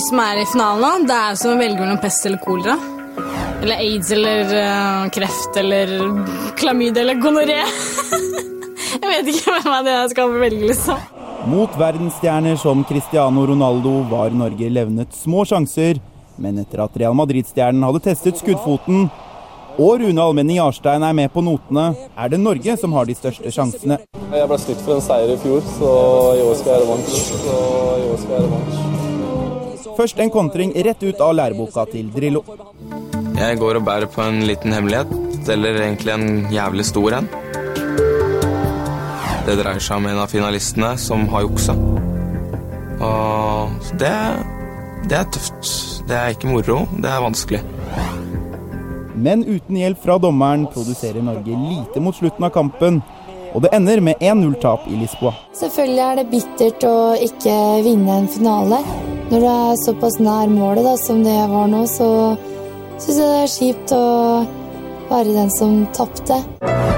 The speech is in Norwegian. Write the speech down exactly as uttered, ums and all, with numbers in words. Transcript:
som er i finalen, det er som å velge mellom pest eller kolera. Eller AIDS eller uh, kreft eller klamydia eller gonoré. Jeg vet ikke hvem av det jeg skal velge, liksom. Mot verdensstjerner som Cristiano Ronaldo var Norge levnet små sjanser, men etter at Real Madrid-stjernen hadde testet skuddfoten, og Rune Almenning Jarstein er med på notene, er det Norge som har de største sjansene. Jeg ble snitt for en seier i fjor, så i år skal jeg revansj. Så i år skal jeg revansj. Først en kontring rett ut av læreboka til Drillo. Jeg går og bærer på en liten hemmelighet, eller egentlig en jævlig stor en. Det dreier seg om en av finalistene som har juksa. Og det, det er tøft. Det er ikke moro, det er vanskelig. Men uten hjelp fra dommeren produserer Norge lite mot slutten av kampen, og det ender med en null-tap i Lisboa. Selvfølgelig er det bittert å ikke vinne en finale. Når du er såpass nær målet da, som det jeg var nå, så synes jeg det er kjipt å være den som tappte.